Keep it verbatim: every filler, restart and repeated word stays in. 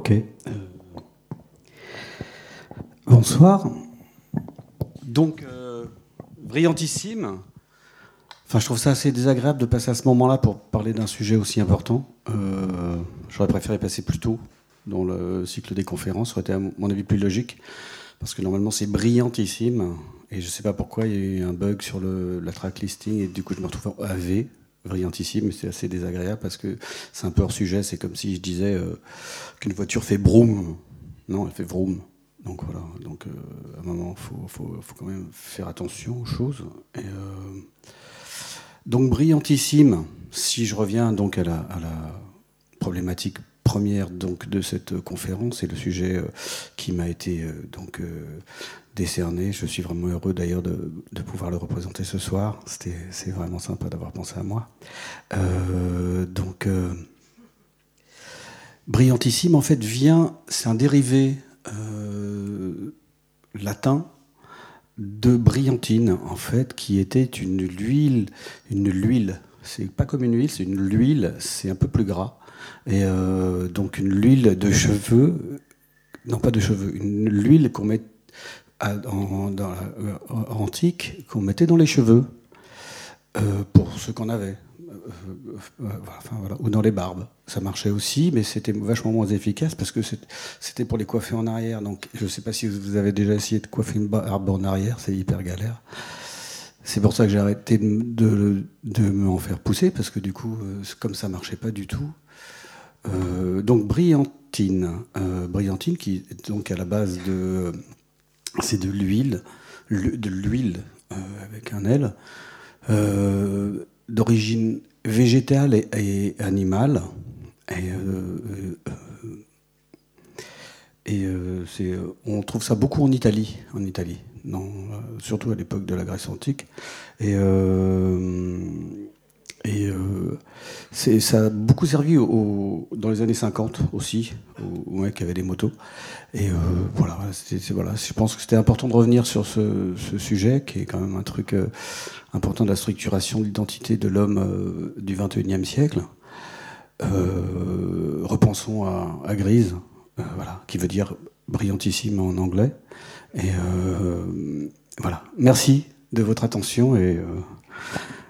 Ok. Euh, bonsoir. Donc, euh, brillantissime. Enfin, je trouve ça assez désagréable de passer à ce moment-là pour parler d'un sujet aussi important. Euh, j'aurais préféré passer plus tôt dans le cycle des conférences. Ça aurait été, à mon avis, plus logique. Parce que normalement, c'est brillantissime. Et je ne sais pas pourquoi, il y a eu un bug sur le, la track listing. Et du coup, je me retrouve en A V, brillantissime. Mais c'est assez désagréable parce que c'est un peu hors sujet. C'est comme si je disais euh, qu'une voiture fait vroom. Non, elle fait vroom. Donc voilà. Donc, euh, à un moment, il faut, faut, faut quand même faire attention aux choses. Et, euh, donc, brillantissime. Si je reviens donc à la, à la problématique première donc de cette conférence et le sujet euh, qui m'a été euh, donc euh, décerné. Je suis vraiment heureux d'ailleurs de, de pouvoir le représenter ce soir. C'était, c'est vraiment sympa d'avoir pensé à moi. Euh, donc, euh, brillantissime en fait vient, c'est un dérivé euh, latin de brillantine en fait, qui était une huile, une huile. C'est pas comme une huile, c'est une huile. C'est un peu plus gras. Et euh, donc une huile de cheveux, non pas de cheveux, une huile qu'on met à, en, dans la, euh, antique qu'on mettait dans les cheveux euh, pour ceux qu'on avait, euh, euh, enfin, voilà. Ou dans les barbes. Ça marchait aussi, mais c'était vachement moins efficace parce que c'était pour les coiffer en arrière. Donc je ne sais pas si vous avez déjà essayé de coiffer une barbe en arrière, c'est hyper galère. C'est pour ça que j'ai arrêté de, de, de m'en faire pousser parce que du coup, euh, comme ça marchait pas du tout. Euh, donc brillantine, euh, brillantine qui est donc à la base de, c'est de l'huile, de l'huile euh, avec un L, euh, d'origine végétale et, et animale, et, euh, euh, et euh, c'est, on trouve ça beaucoup en Italie, en Italie, non, euh, surtout à l'époque de la Grèce antique, et euh, Et euh, c'est, ça a beaucoup servi au, au, dans les années cinquante aussi, aux, aux mecs qui avaient des motos. Et euh, voilà, c'est, c'est, voilà, je pense que c'était important de revenir sur ce, ce sujet, qui est quand même un truc euh, important de la structuration de l'identité de l'homme euh, du vingt et unième siècle. Euh, repensons à, à Grise, euh, voilà, qui veut dire brillantissime en anglais. Et euh, voilà, merci de votre attention et... Euh,